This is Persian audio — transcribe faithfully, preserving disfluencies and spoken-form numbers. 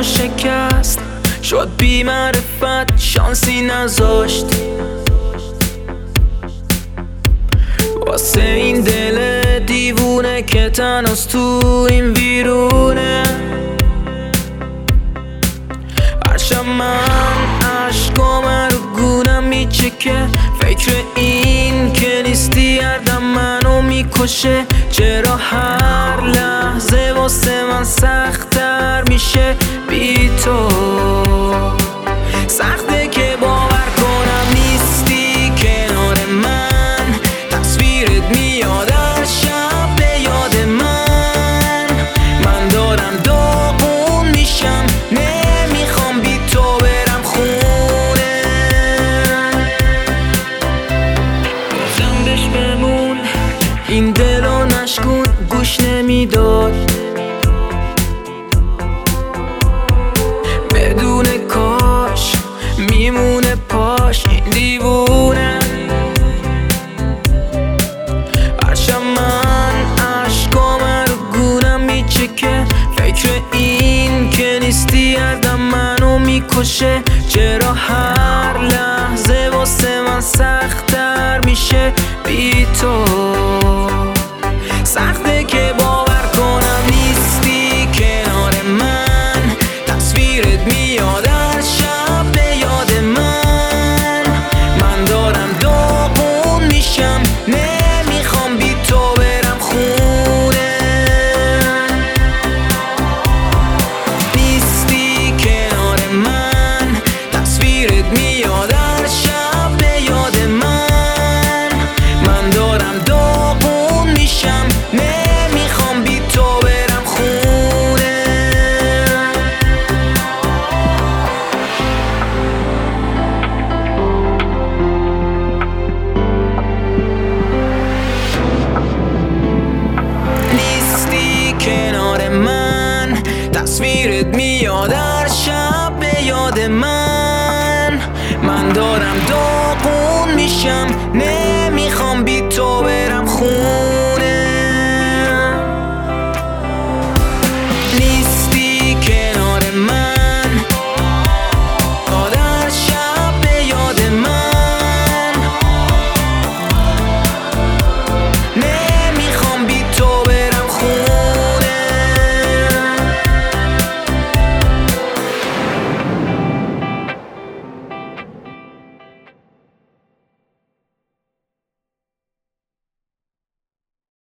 و شکست، شد بی معرفت شانسی نذاشت. واسه این دل دیوونه که تنهاست تو این ویرونه، هرشب من عشقام رو گونم میچکه، فکر این که نیستی هر دم منو میکشه. چرا هر لحظه واسه من سخت‌تر میشه بی تو؟ سخته که باور کنم نیستی کنار من، تصویرت میاد از شب به یاد من. من دارم داغون میشم، نمیخوام بی تو برم خونه. گفتم بهش بمون، این دلو نشکن، گوش نمیداد. بدون کاش میمونه پاش این دیوونه. هرشب من عشقام رو گونم میچکه، فکر این که نیستی هر دم منو میکشه. چرا هر لحظه واسه من سخت‌تر میشه بی تو؟ سخته که باور کنم نیستی کنار من، تصویرت میاد از شب به یاد من. من دارم داغون میشم، نمیخوام بی تو برم خونه. نیستی کنار من، تصویرت میاد از شب به یاد من. من دارم داغون میشم، نمیخوام بی تو برم خونه. نیستی کنار من، تصویرت میاد هر شب به یاد من. من دارم داغون میشم، نمیخوام بی تو